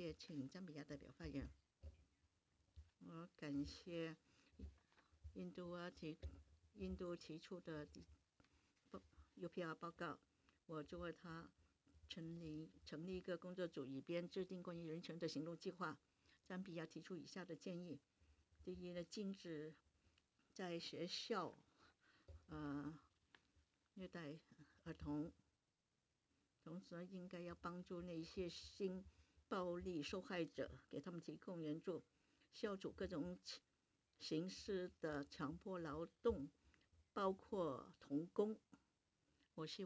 谢，请赞比亚代表发言。我感谢印度提出的UPR 报告，我就为他成立一个工作组，以便制定关于人权的行动计划。赞比亚提出以下的建议：第一呢，禁止在学校虐待儿童，同时应该要帮助那些性暴力受害者，给他们提供援助，消除各种形式的强迫劳动，包括童工。我希